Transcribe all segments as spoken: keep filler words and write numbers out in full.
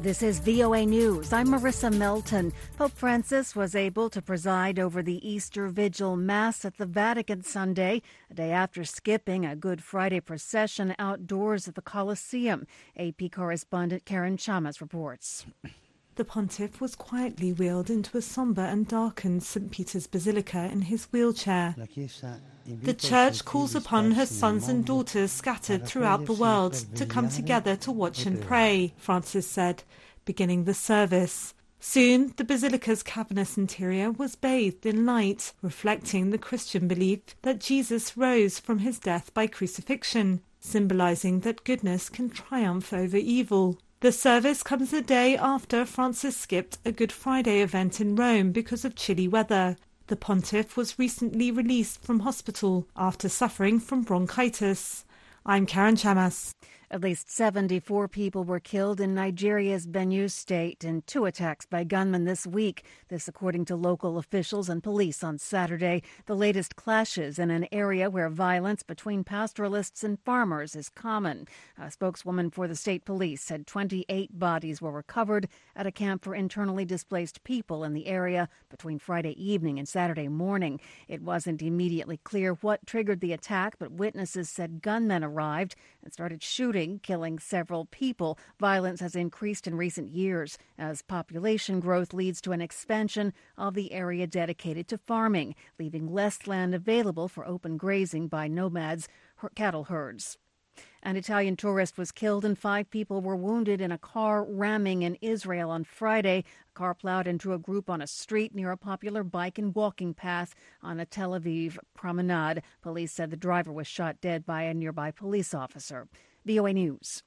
This is V O A News. I'm Marissa Melton. Pope Francis was able to preside over the Easter Vigil Mass at the Vatican Sunday, a day after skipping a Good Friday procession outdoors at the Colosseum. A P correspondent Karen Chamas reports. The pontiff was quietly wheeled into a sombre and darkened Saint Peter's Basilica in his wheelchair. The church calls upon her sons and daughters scattered throughout the world to come together to watch and pray, Francis said, beginning the service. Soon, the basilica's cavernous interior was bathed in light, reflecting the Christian belief that Jesus rose from his death by crucifixion, symbolizing that goodness can triumph over evil. The service comes a day after Francis skipped a Good Friday event in Rome because of chilly weather. The pontiff was recently released from hospital after suffering from bronchitis. I'm Karen Chamas. At least seventy-four people were killed in Nigeria's Benue state in two attacks by gunmen this week. This according to local officials and police on Saturday. The latest clashes in an area where violence between pastoralists and farmers is common. A spokeswoman for the state police said twenty-eight bodies were recovered at a camp for internally displaced people in the area between Friday evening and Saturday morning. It wasn't immediately clear what triggered the attack, but witnesses said gunmen arrived and started shooting, killing several people. Violence has increased in recent years as population growth leads to an expansion of the area dedicated to farming, leaving less land available for open grazing by nomads, cattle herds. An Italian tourist was killed and five people were wounded in a car ramming in Israel on Friday. A car plowed into a group on a street near a popular bike and walking path on a Tel Aviv promenade. Police said the driver was shot dead by a nearby police officer. V O A News.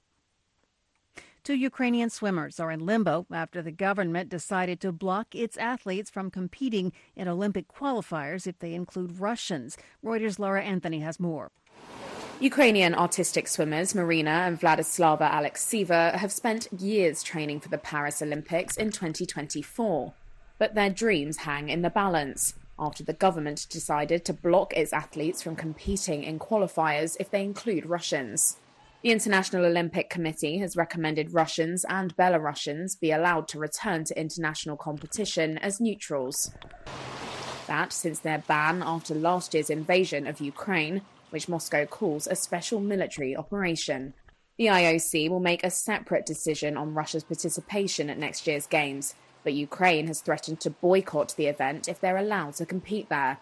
Two Ukrainian swimmers are in limbo after the government decided to block its athletes from competing in Olympic qualifiers if they include Russians. Reuters' Laura Anthony has more. Ukrainian artistic swimmers Marina and Vladislava Alexieva have spent years training for the Paris Olympics in twenty twenty-four. But their dreams hang in the balance after the government decided to block its athletes from competing in qualifiers if they include Russians. The International Olympic Committee has recommended Russians and Belarusians be allowed to return to international competition as neutrals. That since their ban after last year's invasion of Ukraine, which Moscow calls a special military operation. The I O C will make a separate decision on Russia's participation at next year's Games, but Ukraine has threatened to boycott the event if they're allowed to compete there.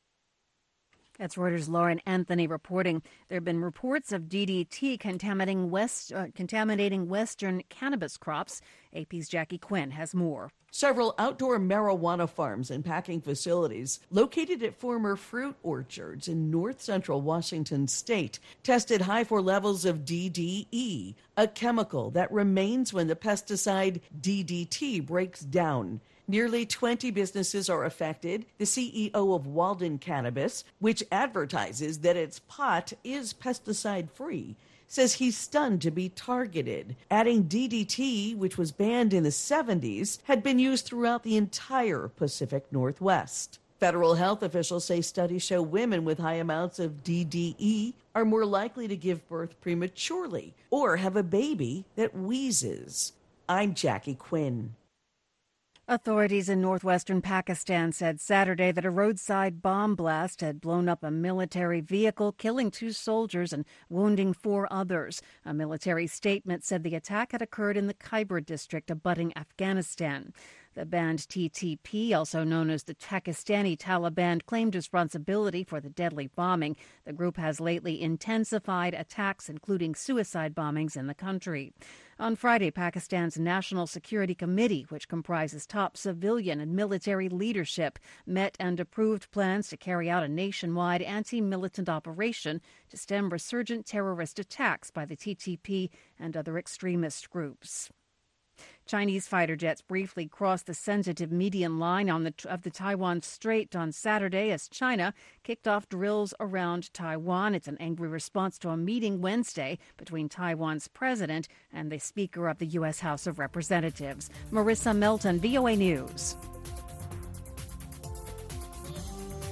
That's Reuters' Lauren Anthony reporting. There have been reports of D D T contaminating, West, uh, contaminating Western cannabis crops. A P's Jackie Quinn has more. Several outdoor marijuana farms and packing facilities located at former fruit orchards in north central Washington state tested high for levels of D D E, a chemical that remains when the pesticide D D T breaks down. Nearly twenty businesses are affected. The C E O of Walden Cannabis, which advertises that its pot is pesticide-free, says he's stunned to be targeted. Adding D D T, which was banned in the seventies, had been used throughout the entire Pacific Northwest. Federal health officials say studies show women with high amounts of D D E are more likely to give birth prematurely or have a baby that wheezes. I'm Jackie Quinn. Authorities in northwestern Pakistan said Saturday that a roadside bomb blast had blown up a military vehicle, killing two soldiers and wounding four others. A military statement said the attack had occurred in the Khyber district abutting Afghanistan. The band T T P, also known as the Pakistani Taliban, claimed responsibility for the deadly bombing. The group has lately intensified attacks, including suicide bombings in the country. On Friday, Pakistan's National Security Committee, which comprises top civilian and military leadership, met and approved plans to carry out a nationwide anti-militant operation to stem resurgent terrorist attacks by the T T P and other extremist groups. Chinese fighter jets briefly crossed the sensitive median line on the, of the Taiwan Strait on Saturday as China kicked off drills around Taiwan. It's an angry response to a meeting Wednesday between Taiwan's president and the Speaker of the U S House of Representatives. Marissa Melton, V O A News.